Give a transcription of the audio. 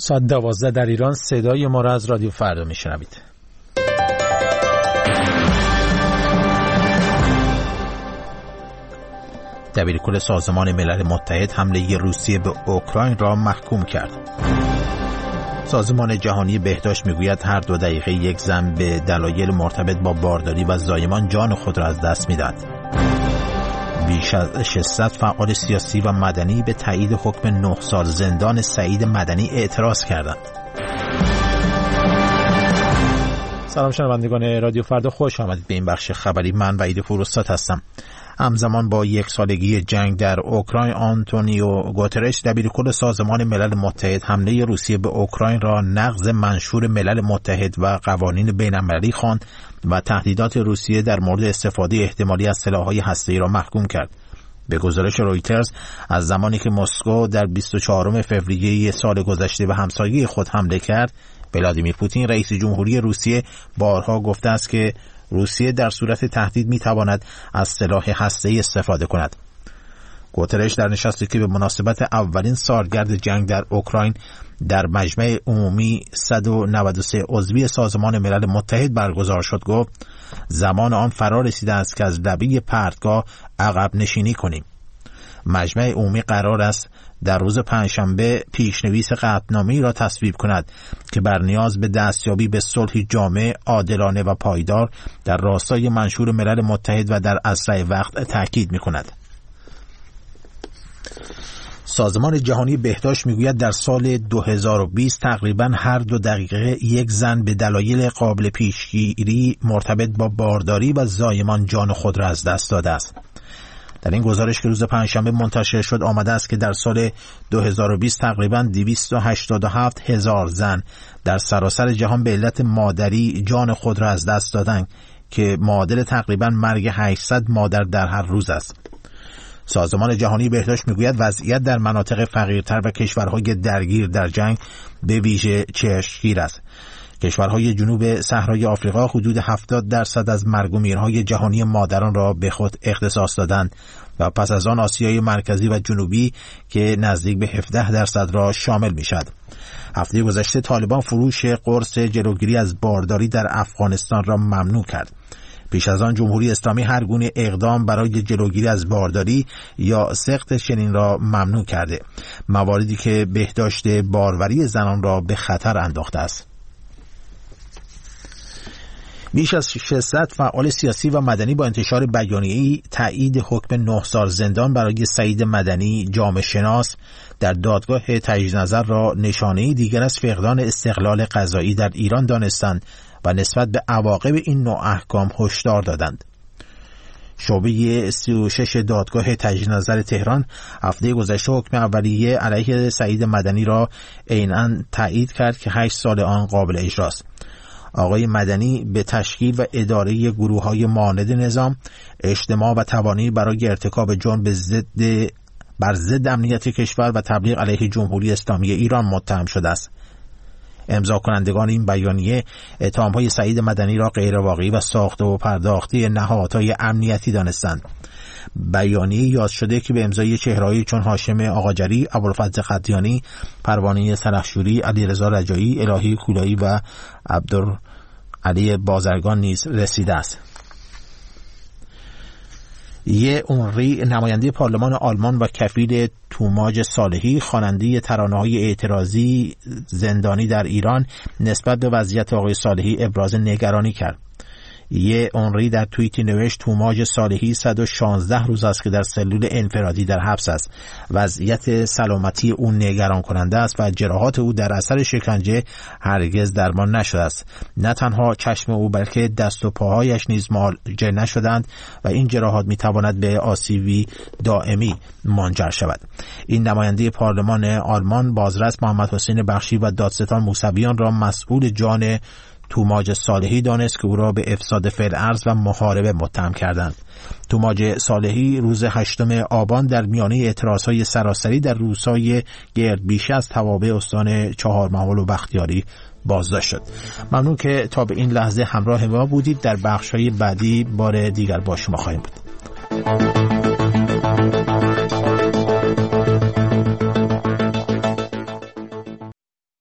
ساعت 12 در ایران. صدای ما را از رادیو فردا میشنوید. دبیرکل سازمان ملل متحد حمله روسیه به اوکراین را محکوم کرد. سازمان جهانی بهداشت میگوید هر 2 دقیقه یک زن به دلایل مرتبط با بارداری و زایمان جان خود را از دست میدهد. بیش از 600 فعال سیاسی و مدنی به تایید حکم 9 سال زندان سعید مدنی اعتراض کردند. سلام شنوندگان رادیو فردا، خوش آمدید به این بخش خبری. من وحید فروستاد هستم. همزمان با 1 سالگی جنگ در اوکراین، آنتونیو گوترش دبیرکل سازمان ملل متحد حمله روسیه به اوکراین را نقض منشور ملل متحد و قوانین بین‌المللی خواند و تهدیدات روسیه در مورد استفاده احتمالی از سلاح‌های هسته‌ای را محکوم کرد. به گزارش رویترز، از زمانی که مسکو در 24 فوریه سال گذشته به همسایه خود حمله کرد، ولادیمیر پوتین رئیس جمهوری روسیه بارها گفته است که روسیه در صورت تهدید میتواند از سلاح هسته‌ای استفاده کند. گوترش در نشستی که به مناسبت اولین سالگرد جنگ در اوکراین در مجمع عمومی 193 عضوی سازمان ملل متحد برگزار شد گفت زمان آن فرا رسیده است که از لبه پرتگاه عقب نشینی کنیم. مجمع عمومی قرار است در روز پنجشنبه پیشنویس قطعنامه‌ای را تصویب کند که بر نیاز به دستیابی به صلحی جامع، عادلانه و پایدار در راستای منشور ملل متحد و در اسرع وقت تاکید می‌کند. سازمان جهانی بهداشت میگوید در سال 2020 تقریباً هر 2 دقیقه یک زن به دلایل قابل پیشگیری مرتبط با بارداری و زایمان جان خود را از دست داده است. در این گزارش که روز پنجشنبه منتشر شد آمده است که در سال 2020 تقریباً 287,000 زن در سراسر جهان به علت مادری جان خود را از دست دادند که معادل تقریباً مرگ 800 مادر در هر روز است. سازمان جهانی بهداشت میگوید وضعیت در مناطق فقیرتر و کشورهای درگیر در جنگ به ویژه چشمگیر است. کشورهای جنوب صحرای آفریقا حدود 70% از مرگ و میرهای جهانی مادران را به خود اختصاص دادند و پس از آن آسیای مرکزی و جنوبی که نزدیک به 17% را شامل می شود. هفته گذشته طالبان فروش قرص جلوگیری از بارداری در افغانستان را ممنوع کرد. پیش از آن جمهوری اسلامی هر گونه اقدام برای جلوگیری از بارداری یا سقط چنین را ممنوع کرده، مواردی که بهداشت باروری زنان را به خطر انداخته است. بیش از 600 فعال سیاسی و مدنی با انتشار بیانیه‌ای تایید حکم 9 سال زندان برای سعید مدنی جامعه شناس در دادگاه تجدید نظر را نشانه‌ای دیگر از فقدان استقلال قضایی در ایران دانستند و نسبت به عواقب این نوع احکام هشدار دادند. شعبه 36 دادگاه تجدید نظر تهران هفته گذشته حکم اولیه علیه سعید مدنی را عیناً تایید کرد که 8 سال آن قابل اجراست. آقای مدنی به تشکیل و اداره گروه‌های معاند نظام، اجتماع و توانایی برای ارتکاب جرم بر ضد امنیت کشور و تبلیغ علیه جمهوری اسلامی ایران متهم شده است. امضا کنندگان این بیانیه اتهام‌های سعید مدنی را غیرواقعی و ساخته و پرداخته نهادهای امنیتی دانستند. بیانیه یاد شده که به امضای چهره‌هایی چون هاشم آقاجری، ابوالفضل قدیانی، پروانه سرخشوری، علیرضا رجایی، الهی کولایی و عبدالعلی بازرگان نیز رسیده است. یه اونری نماینده پارلمان آلمان و کفیل توماج صالحی خواننده ترانه‌های اعتراضی زندانی در ایران نسبت به وضعیت آقای صالحی ابراز نگرانی کرد. یه اونری در توییتی نوشت توماج صالحی 116 روز است که در سلول انفرادی در حبس است. وضعیت سلامتی او نگران کننده است و جراحات او در اثر شکنجه هرگز درمان نشده است. نه تنها چشم او بلکه دست و پاهایش نیز معالجه نشدند و این جراحات میتواند به آسیبی دائمی منجر شود. این نماینده پارلمان آلمان بازرس محمد حسین بخشی و دادستان موسویان را مسئول جان توماج صالحی دانست که او را به افساد فی‌الارض و محاربه متهم کردند. توماج صالحی روز 8 آبان در میانه اعتراضهای سراسری در روستای گردبیشه از توابع استان چهارمحال و بختیاری بازداشت شد. ممنون که تا به این لحظه همراه ما بودید. در بخش‌های بعدی بار دیگر با شما خواهیم بود.